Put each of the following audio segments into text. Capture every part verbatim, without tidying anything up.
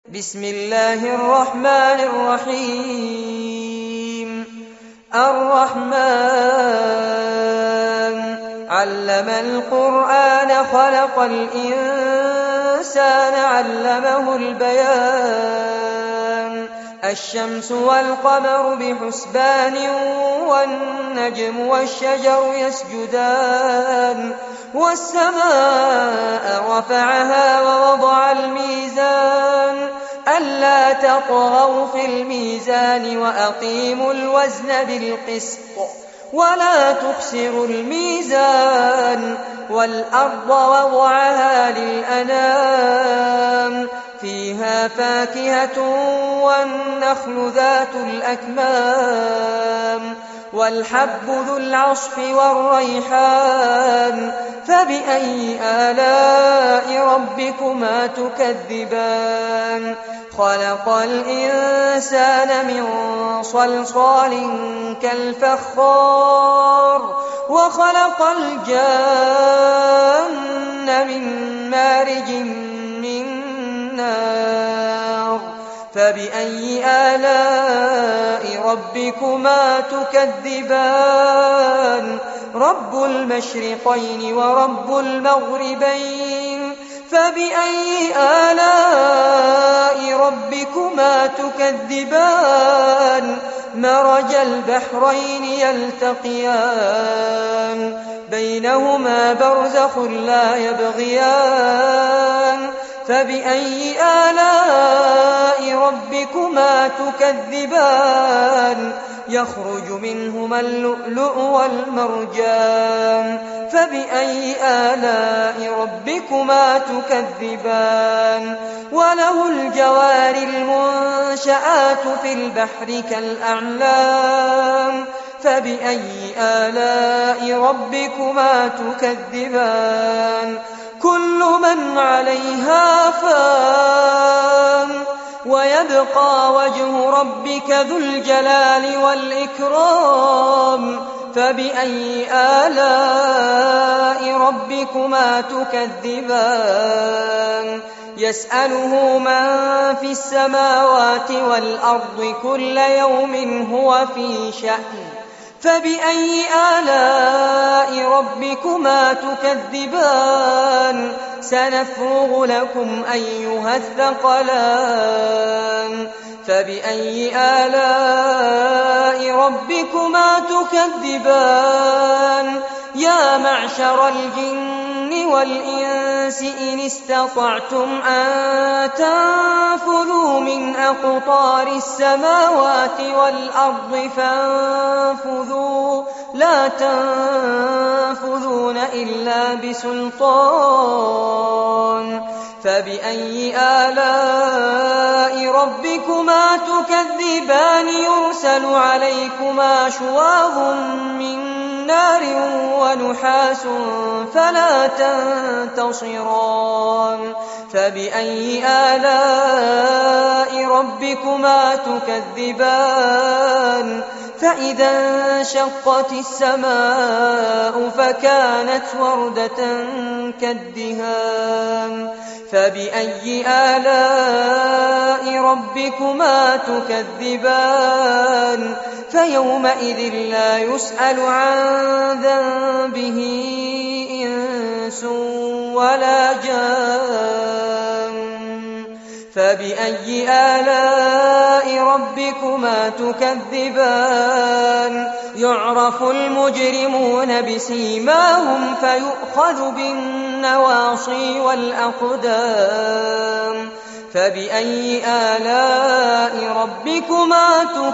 بسم الله الرحمن الرحيم الرحمن علم القرآن خلق الإنسان علمه البيان الشمس والقمر بحسبان والنجم والشجر يسجدان والسماء رفعها ووضع الميزان ألا تطغوا في الميزان وأقيموا الوزن بالقسط ولا تخسروا الميزان والأرض وضعها للأنام فيها فاكهة والنخل ذات الأكمام والحب ذو العصف والريحان فبأي آلاء ربكما تكذبان خلق الإنسان من صلصال كالفخار وخلق الجان من مارج من نار فبأي آلاء ربكما تكذبان رب المشرقين ورب المغربين فبأي آلاء ربكما تكذبان مرج البحرين يلتقيان بينهما برزخ لا يبغيان فبأي آلاء ربكما تكذبان يخرج منهما اللؤلؤ والمرجان فبأي آلاء ربكما تكذبان وله الجوار المنشآت في البحر كالأعلام فبأي آلاء ربكما تكذبان كل من عليها فان ويبقى وجه ربك ذو الجلال والإكرام فبأي آلاء ربكما تكذبان يسأله من في السماوات والأرض كل يوم هو في شأن فبأي آلاء ربكما تكذبان سنفرغ لكم أيها الثقلان فبأي آلاء ربكما تكذبان يا معشر الجن والإنس إن استطعتم أن تنفذوا من أقطار السماوات والأرض فانفذوا لا تنفذون إلا بسلطان فبأي آلاء ربكما تكذبان يرسل عليكما شواظ من نار ونحاس فلا تنتصران فبأي آلاء ربكما تكذبان فإذا انشقت السماء فكانت وردة كالدهان فبأي آلاء ربكما تكذبان فيومئذ لا يسأل عن ذنبه إنس ولا جان فبأي آلاء ربكما تكذبان يعرف المجرمون بسيماهم فيؤخذ بالنواصي والأقدام فبأي آلاء ربكما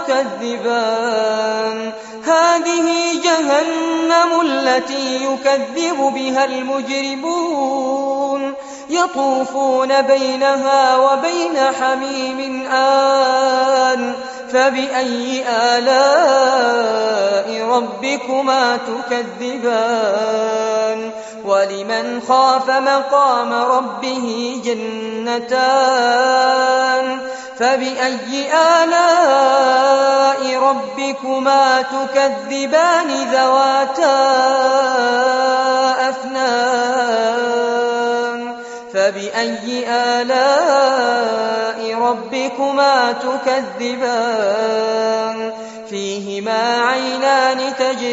تكذبان هذه جهنم التي يكذب بها المجرمون يطوفون بينها وبين حميم آن فبأي آلاء ربكما تكذبان ولمن خاف مقام ربه جنتان فبأي آلاء ربكما تكذبان ذواتا أفنان فبأي آلاء ربكما تكذبان فيهما عينان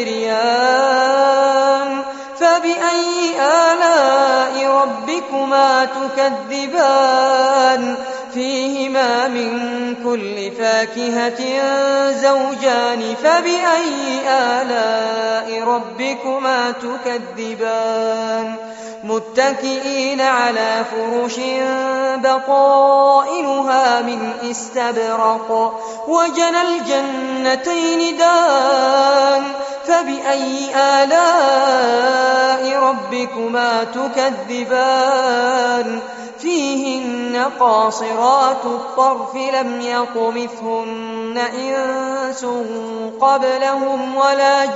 تجريان فبأي آلاء ربكما تكذبان فيهما من كل فاكهة زوجان فبأي آلاء ربكما تكذبان متكئين على فرش بطائنها من استبرق وجنى الجنتين دان فبأي آلاء ربكما تكذبان فيهن قاصرات الطرف لم يطمثهن إنس قبلهم ولا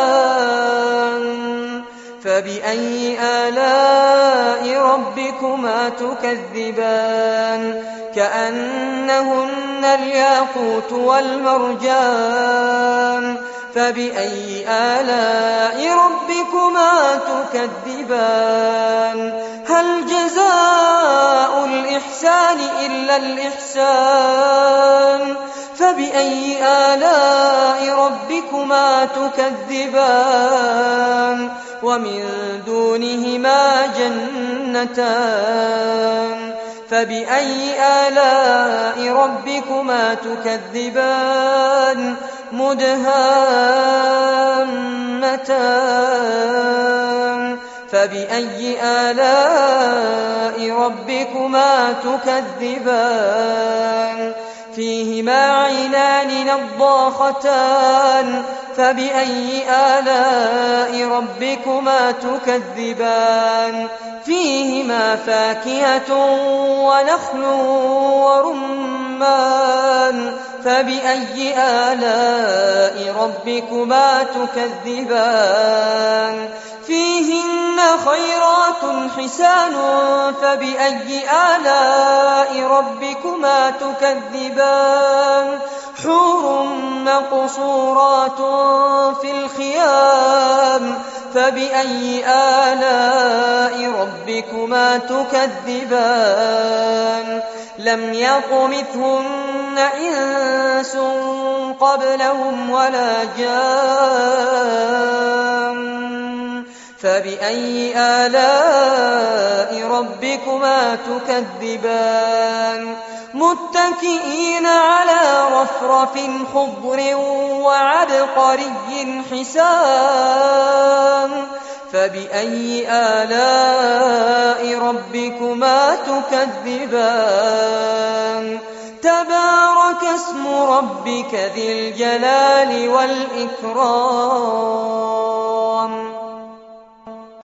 جان فبأي آلاء ربكما تكذبان كأنهن الياقوت والمرجان فبأي آلاء ربكما تكذبان هل جزاء الإحسان إلا الإحسان فبأي آلاء ربكما تكذبان ومن دونهما جنتان فبأي آلاء ربكما تكذبان مدهامتان فبأي آلاء ربكما تكذبان فيهما عينان نضاختان فبأي آلاء ربكما تكذبان فيهما فاكهة ونخل ورمان فبأي آلاء ربكما تكذبان فيهن خيرات حسان فبأي آلاء ربكما تكذبان حور مقصورات في الخيام فبأي آلاء ربكما تكذبان لم يطمثهن إنس قبلهم ولا جان فبأي آلاء ربكما تكذبان متكئين على رفرف خضر وعبقري حسان فبأي آلاء ربكما تكذبان تبارك اسم ربك ذي الجلال والإكرام